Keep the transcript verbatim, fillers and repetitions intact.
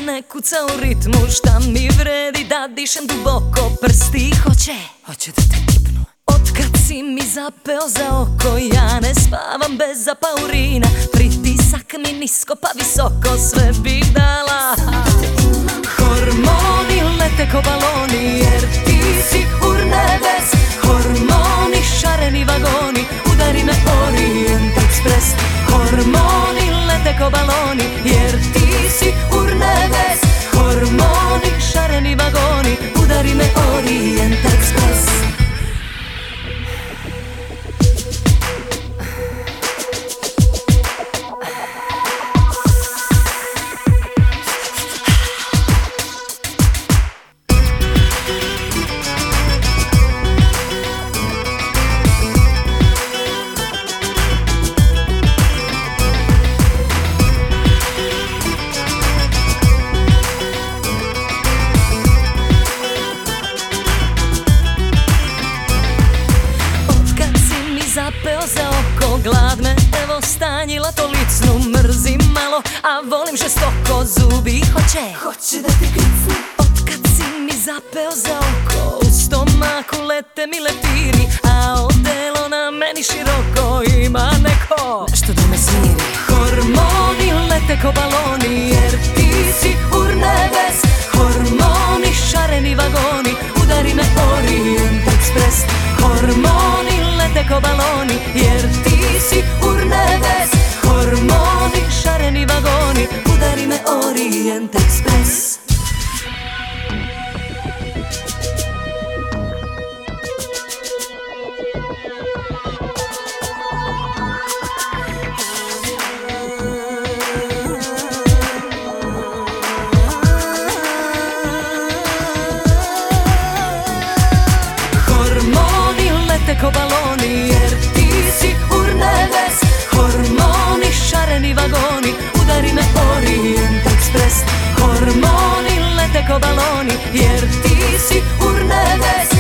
ne kuca u ritmu, šta mi vredi da dišem duboko, prsti hoće, hoće da te kipnu. Otkad si mi zapeo za oko, ja ne spavam bez apaurina. Pritisak mi nisko pa visoko, sve bih dala. Hormoni lete ko baloni, jer ti si urnebes. Hormoni šareni vagoni, udari me Orient Express. Hormoni lete ko baloni, jer ti si urnebes. Hormoni šareni vagoni, udari me Orient Express. Zapeo za oko, glad me evo stanjila to licnu. Mrzim malo, a volim žestoko, zubi hoće, hoće da te gricnu. Otkad si mi zapeo za oko, u stomaku lete mi leptiri, a odelo na meni široko ima neko nešto da me smiri. Hormoni lete ko baloni, jer ti si urnebes. Hormoni šareni vagoni, udari me Orient Express. Hormoni lete ko baloni, jer ti si urnebes. Hormoni šareni vagoni, udari me Orient Express. Ko baloni, jer ti si urnebes. Hormoni šareni vagoni, udari me Orient Express. Hormoni lete ko baloni, jer ti si urnebes.